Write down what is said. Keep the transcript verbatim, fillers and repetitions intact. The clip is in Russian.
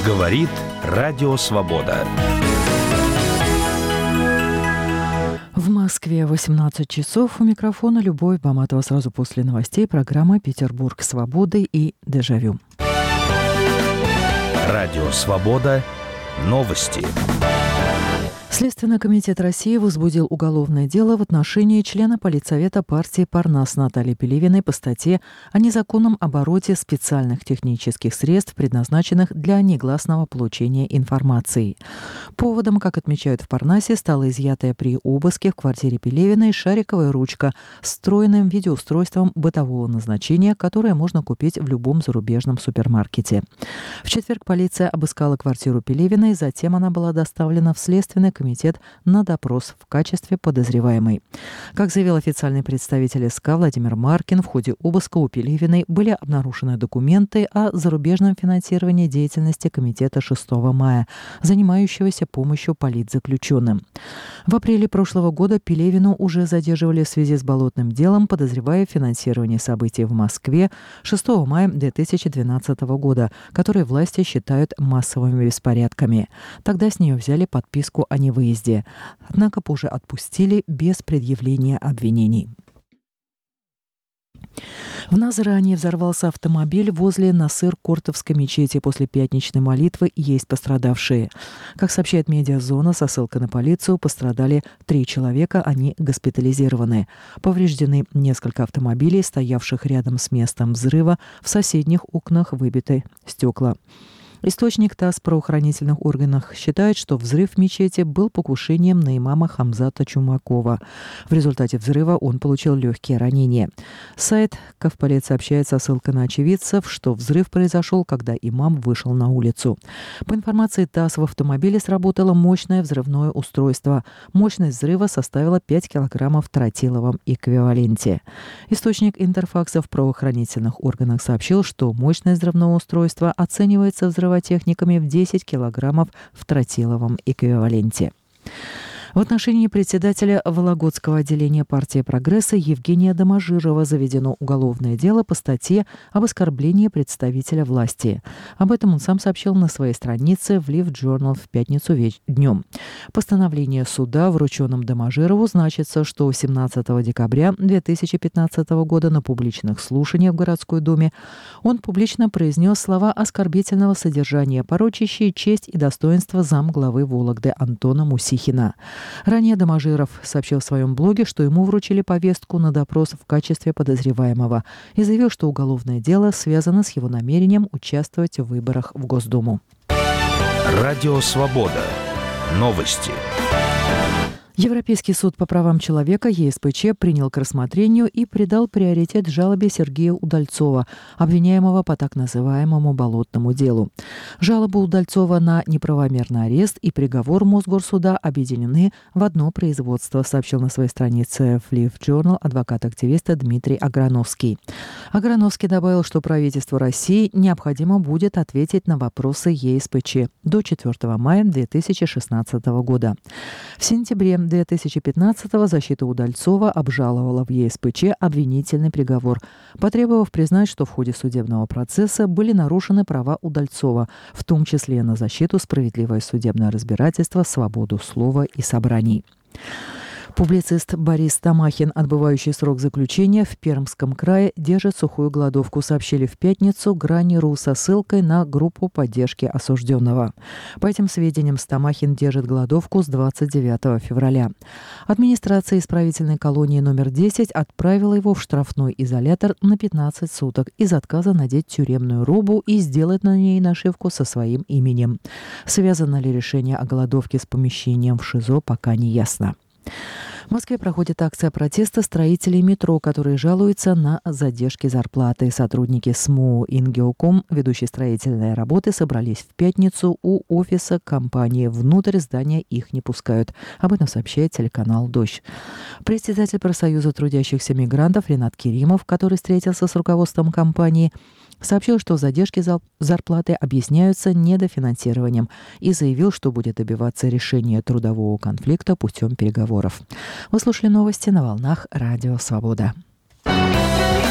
Говорит Радио Свобода. В Москве восемнадцать часов. У микрофона Любовь Баматова. Сразу после новостей программа «Петербург свободы» и «Дежавю». Радио Свобода. Новости. Следственный комитет России возбудил уголовное дело в отношении члена политсовета партии «Парнас» Натальи Пелевиной по статье о незаконном обороте специальных технических средств, предназначенных для негласного получения информации. Поводом, как отмечают в «Парнасе», стала изъятая при обыске в квартире Пелевиной шариковая ручка с встроенным видеоустройством бытового назначения, которое можно купить в любом зарубежном супермаркете. В четверг полиция обыскала квартиру Пелевиной, затем она была доставлена в Следственный комитет на допрос в качестве подозреваемой. Как заявил официальный представитель СК Владимир Маркин, в ходе обыска у Пелевиной были обнаружены документы о зарубежном финансировании деятельности Комитета шестого мая, занимающегося помощью политзаключенным. В апреле прошлого года Пелевину уже задерживали в связи с болотным делом, подозревая в финансировании событий в Москве шестого мая две тысячи двенадцатого года, которые власти считают массовыми беспорядками. Тогда с нее взяли подписку о невыезде. выезде, однако позже отпустили без предъявления обвинений. В Назране взорвался автомобиль возле Насыр-Кортовской мечети. После пятничной молитвы есть пострадавшие. Как сообщает «Медиазона», со ссылкой на полицию, пострадали три человека, они госпитализированы. Повреждены несколько автомобилей, стоявших рядом с местом взрыва, в соседних окнах выбиты стекла. Источник ТАСС в правоохранительных органах считает, что взрыв в мечети был покушением на имама Хамзата Чумакова. В результате взрыва он получил легкие ранения. Сайт Ковполит сообщает со ссылкой на очевидцев, что взрыв произошел, когда имам вышел на улицу. По информации ТАСС, в автомобиле сработало мощное взрывное устройство. Мощность взрыва составила пять килограммов в тротиловом эквиваленте. Источник Интерфакса в правоохранительных органах сообщил, что мощность взрывного устройства оценивается взрывом техниками в десять килограммов в тротиловом эквиваленте. В отношении председателя Вологодского отделения партии «Прогресса» Евгения Доможирова заведено уголовное дело по статье об оскорблении представителя власти. Об этом он сам сообщил на своей странице в Live Journal в пятницу веч- днем. Постановление суда, врученном Доможирову, значится, что семнадцатого декабря две тысячи пятнадцатого года на публичных слушаниях в городской думе он публично произнес слова оскорбительного содержания, порочащие честь и достоинство замглавы Вологды Антона Мусихина. Ранее Доможиров сообщил в своем блоге, что ему вручили повестку на допрос в качестве подозреваемого и заявил, что уголовное дело связано с его намерением участвовать в выборах в Госдуму. Радио Свобода. Новости. Европейский суд по правам человека ЕСПЧ принял к рассмотрению и придал приоритет жалобе Сергея Удальцова, обвиняемого по так называемому болотному делу. Жалоба Удальцова на неправомерный арест и приговор Мосгорсуда объединены в одно производство, сообщил на своей странице в Live Journal адвокат-активист Дмитрий Аграновский. Аграновский добавил, что правительству России необходимо будет ответить на вопросы ЕСПЧ до четвёртого мая две тысячи шестнадцатого года. В сентябре две тысячи пятнадцатого защита Удальцова обжаловала в ЕСПЧ обвинительный приговор, потребовав признать, что в ходе судебного процесса были нарушены права Удальцова, в том числе на защиту, справедливое судебное разбирательство, свободу слова и собраний. Публицист Борис Тамахин, отбывающий срок заключения в Пермском крае, держит сухую голодовку, сообщили в пятницу Грани.ру со ссылкой на группу поддержки осужденного. По этим сведениям, Тамахин держит голодовку с двадцать девятого февраля. Администрация исправительной колонии номер десять отправила его в штрафной изолятор на пятнадцать суток из отказа надеть тюремную робу и сделать на ней нашивку со своим именем. Связано ли решение о голодовке с помещением в ШИЗО, пока не ясно. В Москве проходит акция протеста строителей метро, которые жалуются на задержки зарплаты. Сотрудники СМУ «Ингеоком», ведущие строительные работы, собрались в пятницу у офиса компании. Внутрь здания их не пускают. Об этом сообщает телеканал «Дождь». Председатель профсоюза трудящихся мигрантов Ренат Керимов, который встретился с руководством компании, сообщил, что задержки зарплаты объясняются недофинансированием и заявил, что будет добиваться решения трудового конфликта путем переговоров. Вы слушали новости на волнах Радио Свобода.